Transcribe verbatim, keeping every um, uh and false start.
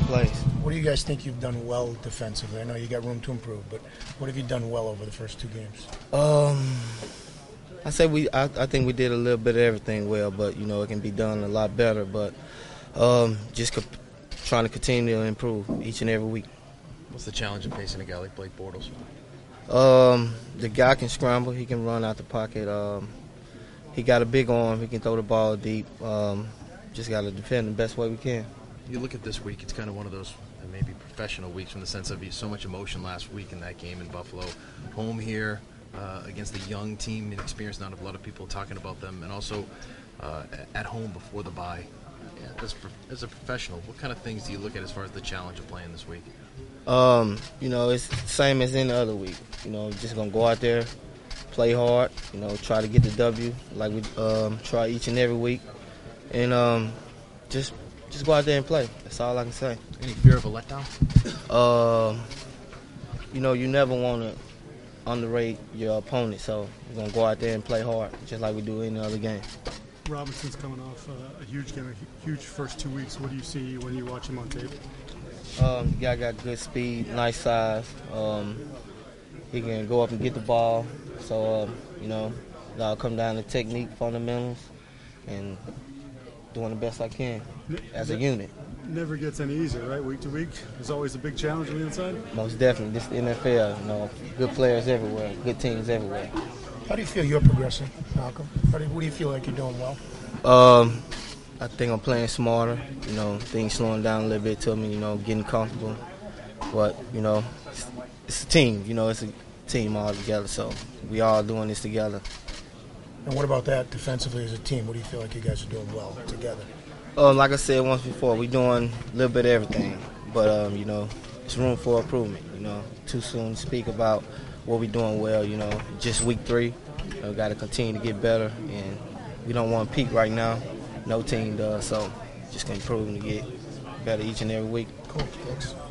plays. What do you guys think you've done well defensively? I know you got room to improve, but what have you done well over the first two games? Um, I say we. I, I think we did a little bit of everything well, but you know it can be done a lot better. But um, just co- trying to continue to improve each and every week. What's the challenge of facing a guy like Blake Bortles? Um, the guy can scramble. He can run out the pocket. Um, he got a big arm. He can throw the ball deep. Um, just got to defend the best way we can. You look at this week, it's kind of one of those uh, maybe professional weeks from the sense of so much emotion last week in that game in Buffalo. Home here uh, against the young team, inexperienced, not a lot of people talking about them, and also uh, at home before the bye. Yeah, as, as a professional, what kind of things do you look at as far as the challenge of playing this week? Um, you know, it's the same as any other week. You know, just going to go out there, play hard, you know, try to get the W like we um, try each and every week. And um, just just go out there and play. That's all I can say. Any fear of a letdown? Um, you know, you never want to underrate your opponent, so we're going to go out there and play hard, just like we do any other game. Robinson's coming off uh, a huge game, a huge first two weeks. What do you see when you watch him on tape? Um, guy got good speed, nice size. Um, he can go up and get the ball. So, um, you know, it all come down to technique, fundamentals, and doing the best I can as a unit. Never gets any easier, right? Week to week, there's always a big challenge on the inside. Most definitely. This is the N F L, you know, good players everywhere, good teams everywhere. How do you feel you're progressing, Malcolm? How do you, what do you feel like you're doing well? Um, I think I'm playing smarter, you know, things slowing down a little bit to me, you know, getting comfortable. But, you know, it's, it's a team, you know, it's a team all together, so we all doing this together. And what about that defensively as a team? What do you feel like you guys are doing well together? Um, like I said once before, we're doing a little bit of everything. But, um, you know, it's room for improvement, you know. Too soon to speak about what we're doing well, you know. Just week three, you know, got to continue to get better. And we don't want to peak right now. No team does, so just going to improve and get better each and every week. Cool. Thanks.